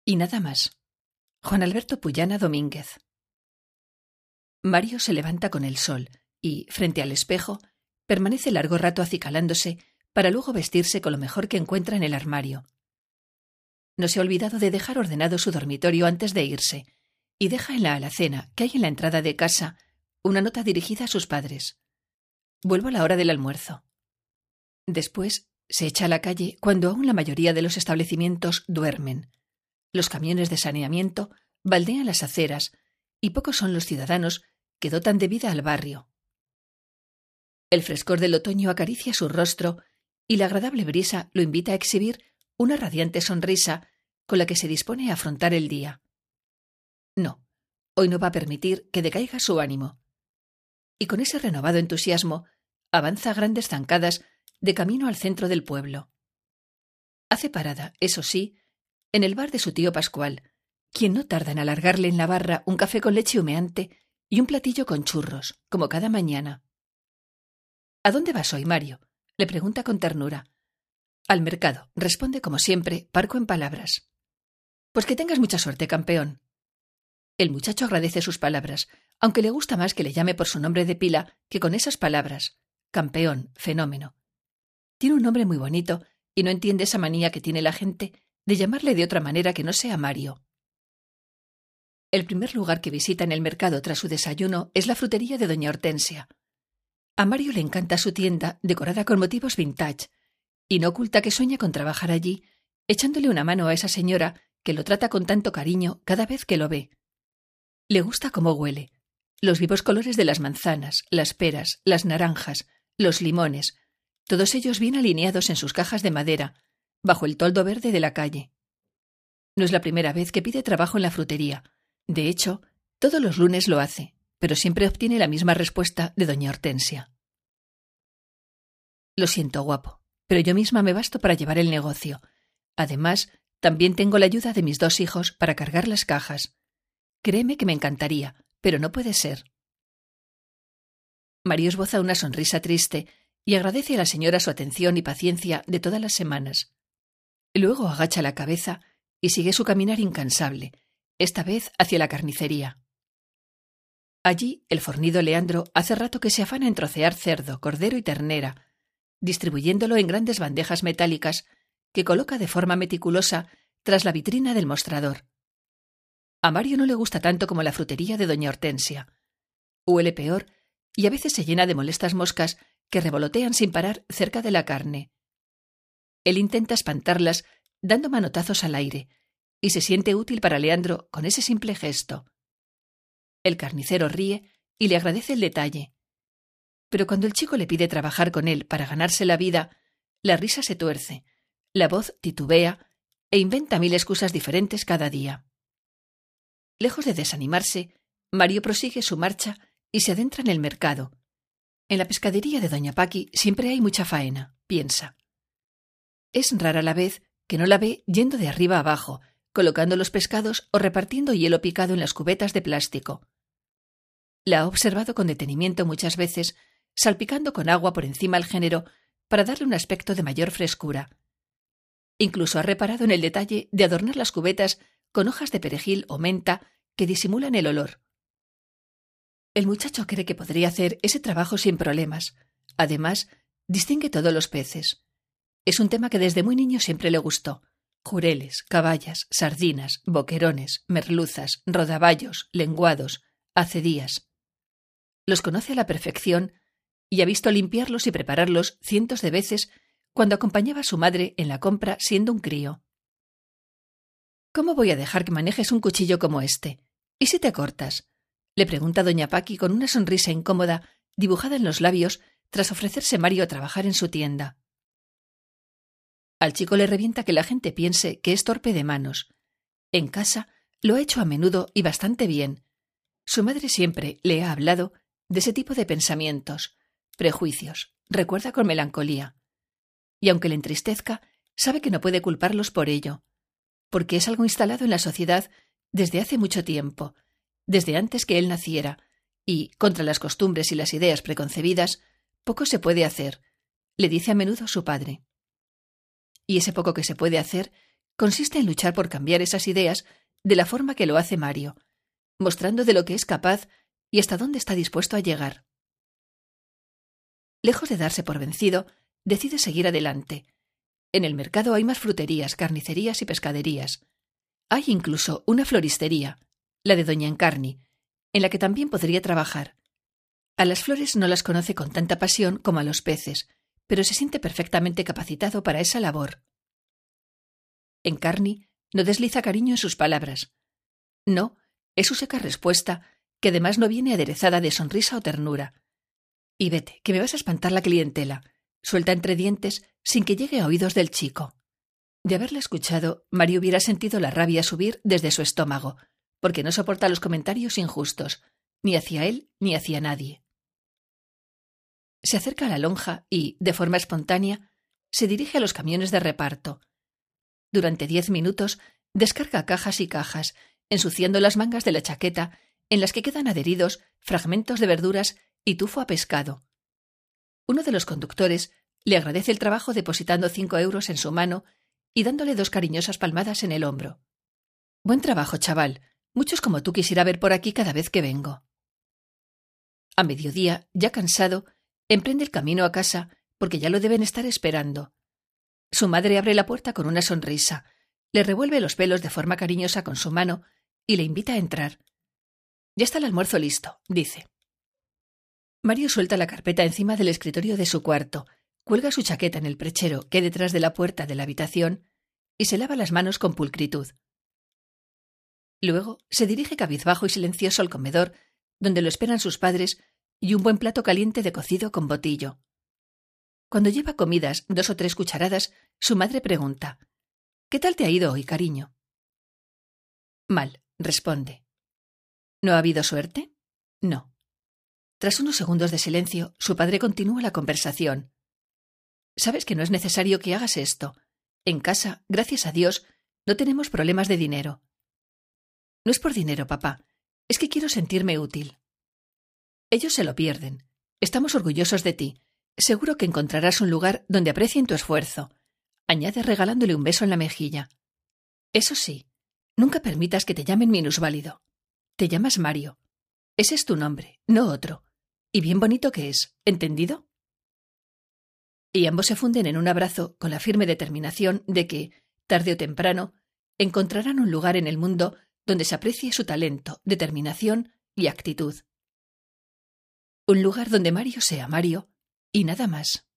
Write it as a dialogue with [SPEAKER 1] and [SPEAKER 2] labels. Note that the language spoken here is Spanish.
[SPEAKER 1] Y nada más. Juan Alberto Puyana Domínguez. Mario se levanta con el sol y, frente al espejo, permanece largo rato acicalándose para luego vestirse con lo mejor que encuentra en el armario. No se ha olvidado de dejar ordenado su dormitorio antes de irse y deja en la alacena, que hay en la entrada de casa, una nota dirigida a sus padres. Vuelvo a la hora del almuerzo. Después se echa a la calle cuando aún la mayoría de los establecimientos duermen. Los camiones de saneamiento baldean las aceras y pocos son los ciudadanos que dotan de vida al barrio. El frescor del otoño acaricia su rostro y la agradable brisa lo invita a exhibir una radiante sonrisa con la que se dispone a afrontar el día. No, hoy no va a permitir que decaiga su ánimo. Y con ese renovado entusiasmo avanza a grandes zancadas de camino al centro del pueblo. Hace parada, eso sí, en el bar de su tío Pascual, quien no tarda en alargarle en la barra un café con leche humeante y un platillo con churros, como cada mañana. ¿A dónde vas hoy, Mario?, le pregunta con ternura. Al mercado, responde como siempre, parco en palabras. Pues que tengas mucha suerte, campeón. El muchacho agradece sus palabras, aunque le gusta más que le llame por su nombre de pila que con esas palabras. Campeón, fenómeno. Tiene un nombre muy bonito y no entiende esa manía que tiene la gente de llamarle de otra manera que no sea Mario. El primer lugar que visita en el mercado tras su desayuno es la frutería de doña Hortensia. A Mario le encanta su tienda, decorada con motivos vintage, y no oculta que sueña con trabajar allí, echándole una mano a esa señora que lo trata con tanto cariño cada vez que lo ve. Le gusta cómo huele, los vivos colores de las manzanas, las peras, las naranjas, los limones, todos ellos bien alineados en sus cajas de madera, bajo el toldo verde de la calle. No es la primera vez que pide trabajo en la frutería. De hecho, todos los lunes lo hace, pero siempre obtiene la misma respuesta de doña Hortensia. Lo siento, guapo, pero yo misma me basto para llevar el negocio. Además, también tengo la ayuda de mis 2 hijos para cargar las cajas. Créeme que me encantaría, pero no puede ser. Mario esboza una sonrisa triste y agradece a la señora su atención y paciencia de todas las semanas. Luego agacha la cabeza y sigue su caminar incansable, esta vez hacia la carnicería. Allí, el fornido Leandro hace rato que se afana en trocear cerdo, cordero y ternera, distribuyéndolo en grandes bandejas metálicas que coloca de forma meticulosa tras la vitrina del mostrador. A Mario no le gusta tanto como la frutería de doña Hortensia. Huele peor y a veces se llena de molestas moscas que revolotean sin parar cerca de la carne. Él intenta espantarlas dando manotazos al aire y se siente útil para Leandro con ese simple gesto. El carnicero ríe y le agradece el detalle. Pero cuando el chico le pide trabajar con él para ganarse la vida, la risa se tuerce, la voz titubea e inventa 1000 excusas diferentes cada día. Lejos de desanimarse, Mario prosigue su marcha y se adentra en el mercado. En la pescadería de doña Paqui siempre hay mucha faena, piensa. Es rara la vez que no la ve yendo de arriba abajo, colocando los pescados o repartiendo hielo picado en las cubetas de plástico. La ha observado con detenimiento muchas veces, salpicando con agua por encima el género para darle un aspecto de mayor frescura. Incluso ha reparado en el detalle de adornar las cubetas con hojas de perejil o menta que disimulan el olor. El muchacho cree que podría hacer ese trabajo sin problemas. Además, distingue todos los peces. Es un tema que desde muy niño siempre le gustó. Jureles, caballas, sardinas, boquerones, merluzas, rodaballos, lenguados, acedías. Los conoce a la perfección y ha visto limpiarlos y prepararlos cientos de veces cuando acompañaba a su madre en la compra siendo un crío. ¿Cómo voy a dejar que manejes un cuchillo como este? ¿Y si te cortas?, le pregunta doña Paqui con una sonrisa incómoda dibujada en los labios tras ofrecerse Mario a trabajar en su tienda. Al chico le revienta que la gente piense que es torpe de manos. En casa lo ha hecho a menudo y bastante bien. Su madre siempre le ha hablado de ese tipo de pensamientos, prejuicios, recuerda con melancolía. Y aunque le entristezca, sabe que no puede culparlos por ello, porque es algo instalado en la sociedad desde hace mucho tiempo, desde antes que él naciera, y, contra las costumbres y las ideas preconcebidas, poco se puede hacer, le dice a menudo su padre. Y ese poco que se puede hacer consiste en luchar por cambiar esas ideas de la forma que lo hace Mario, mostrando de lo que es capaz y hasta dónde está dispuesto a llegar. Lejos de darse por vencido, decide seguir adelante. En el mercado hay más fruterías, carnicerías y pescaderías. Hay incluso una floristería, la de Doña Encarni, en la que también podría trabajar. A las flores no las conoce con tanta pasión como a los peces, pero se siente perfectamente capacitado para esa labor. Encarni no desliza cariño en sus palabras. No, es su seca respuesta, que además no viene aderezada de sonrisa o ternura. Y vete, que me vas a espantar la clientela, suelta entre dientes sin que llegue a oídos del chico. De haberla escuchado, Mario hubiera sentido la rabia subir desde su estómago, porque no soporta los comentarios injustos, ni hacia él ni hacia nadie. Se acerca a la lonja y, de forma espontánea, se dirige a los camiones de reparto. Durante 10 minutos descarga cajas y cajas, ensuciando las mangas de la chaqueta, en las que quedan adheridos fragmentos de verduras y tufo a pescado. Uno de los conductores le agradece el trabajo depositando 5 euros en su mano y dándole 2 cariñosas palmadas en el hombro. Buen trabajo, chaval. Muchos como tú quisiera ver por aquí cada vez que vengo. A mediodía, ya cansado, emprende el camino a casa porque ya lo deben estar esperando. Su madre abre la puerta con una sonrisa, le revuelve los pelos de forma cariñosa con su mano y le invita a entrar. Ya está el almuerzo listo, dice. Mario suelta la carpeta encima del escritorio de su cuarto, cuelga su chaqueta en el perchero que hay detrás de la puerta de la habitación y se lava las manos con pulcritud. Luego se dirige cabizbajo y silencioso al comedor, donde lo esperan sus padres y un buen plato caliente de cocido con botillo. Cuando lleva comidas 2 o 3 cucharadas, su madre pregunta: «¿Qué tal te ha ido hoy, cariño?» «Mal», responde. «¿No ha habido suerte?» «No». Tras unos segundos de silencio, su padre continúa la conversación. «Sabes que no es necesario que hagas esto. En casa, gracias a Dios, no tenemos problemas de dinero». «No es por dinero, papá. Es que quiero sentirme útil». «Ellos se lo pierden. Estamos orgullosos de ti. Seguro que encontrarás un lugar donde aprecien tu esfuerzo», añade regalándole un beso en la mejilla. «Eso sí, nunca permitas que te llamen minusválido. Te llamas Mario. Ese es tu nombre, no otro. Y bien bonito que es, ¿entendido?» Y ambos se funden en un abrazo con la firme determinación de que, tarde o temprano, encontrarán un lugar en el mundo donde se aprecie su talento, determinación y actitud. Un lugar donde Mario sea Mario y nada más.